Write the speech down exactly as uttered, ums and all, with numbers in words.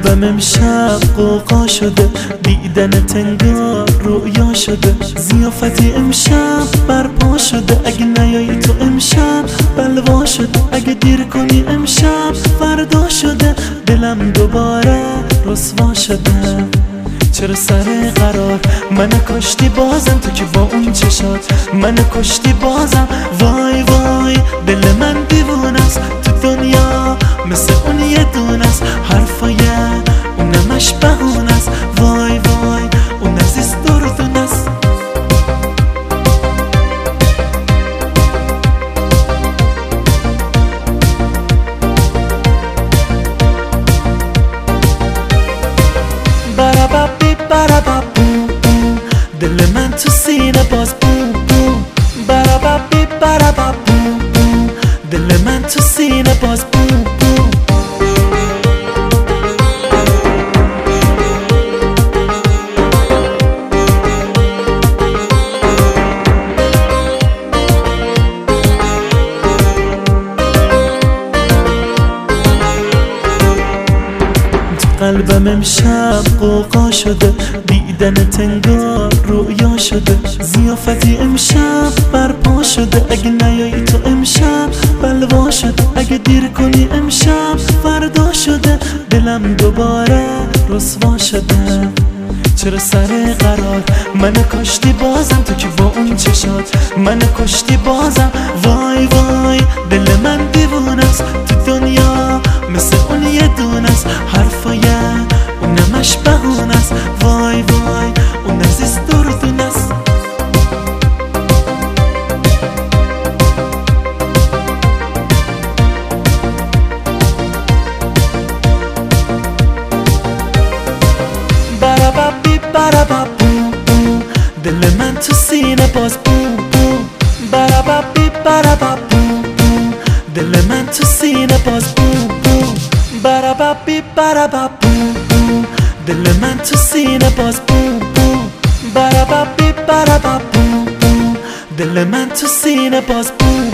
قلبم امشب قوقا شده، دیدنت انگار رویا شده، ضیافتی امشب برپا شده، اگه نیایی تو امشب بلوا شده، اگه دیر کنی امشب فردا شده، دلم دوباره رسوا شده. چرا سر قرار من کشتی بازم، تو که با اون چشات من کشتی بازم. وای وای دل من دیوونست تو دنیا، مثل اون یه دونست، حرفای اونمش بهونست. وای وای اون عزیز دردونست. براببی براببو دل من تو سینه باز بوم بوم. براببی براببو دل من تو سینه باز بوم بوم. قلبم امشب قوقا شده، دیدنت انگار رویا شده، ضیافتی امشب برپا شده، اگه نیایی تو امشب بلوا شده، اگه دیر کنی امشب فردا شده، دلم دوباره رسوا شده. چرا سر قرار من کشتی بازم، تو که با اون چشات من کشتی بازم. وای وای دل من دیوونست تو دنیا، مثل اون یه دونست، حرفای اونمش بهونست. وای وای اون عزیز دردونست. براببی براببو دل من تو سینه باز بوم بوم. براببی براببو دل من تو سینه باز بوم بوم. براببی براببو دل من تو سینه باز بوم بوم. براببی براببو دل من تو سینه باز بوم.